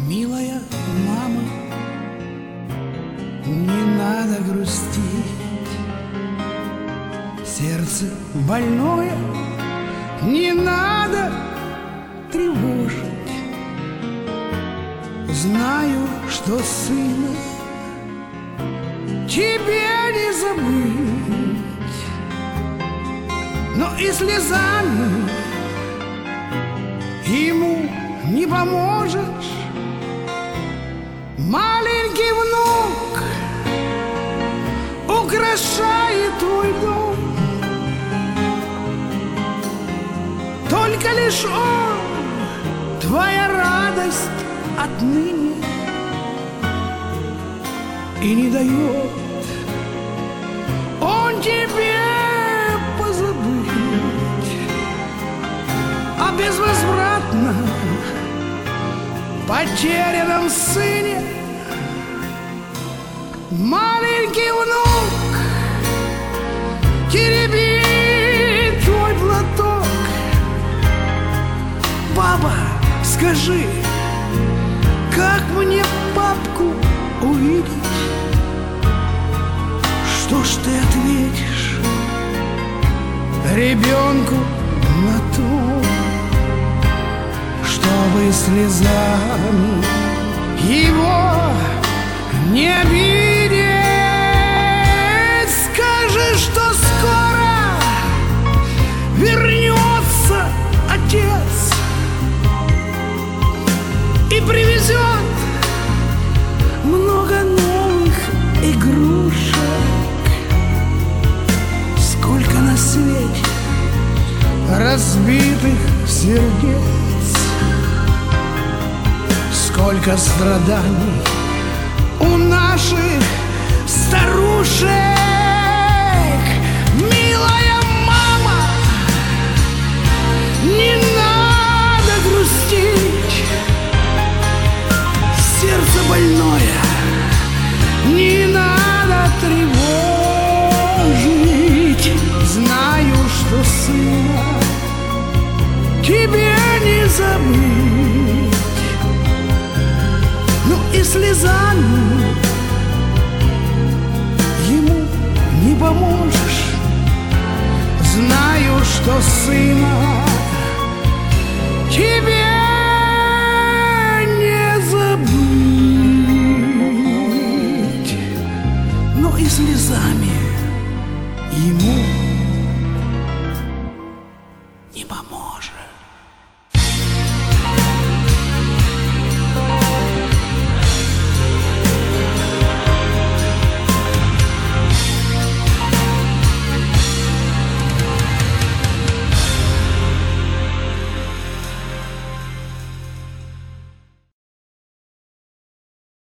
Милая мама, не надо грустить. Сердце больное не надо тревожить. Знаю, что сына тебе не забыть, но и слезами ему не поможешь. Маленький внук украшает твой дом, только лишь он твоя радость отныне, и не дает он тебе позабыть о безвозвратно потерянном сыне. Маленький внук теребит твой платок. Папа, скажи, как мне папку увидеть? Что ж ты ответишь ребенку на то, чтобы слезами его не обидеть? Скажи, что скоро вернется отец и привезет много новых игрушек. Сколько на свете разбитых сердец, сколько страданий у наших старушек. Милая мама, не надо грустить. Сердце больное не надо тревожить. Знаю, что сына тебе не забыть, но и слезами ему не поможешь. Знаю, что сына тебе не забыть, но и слезами ему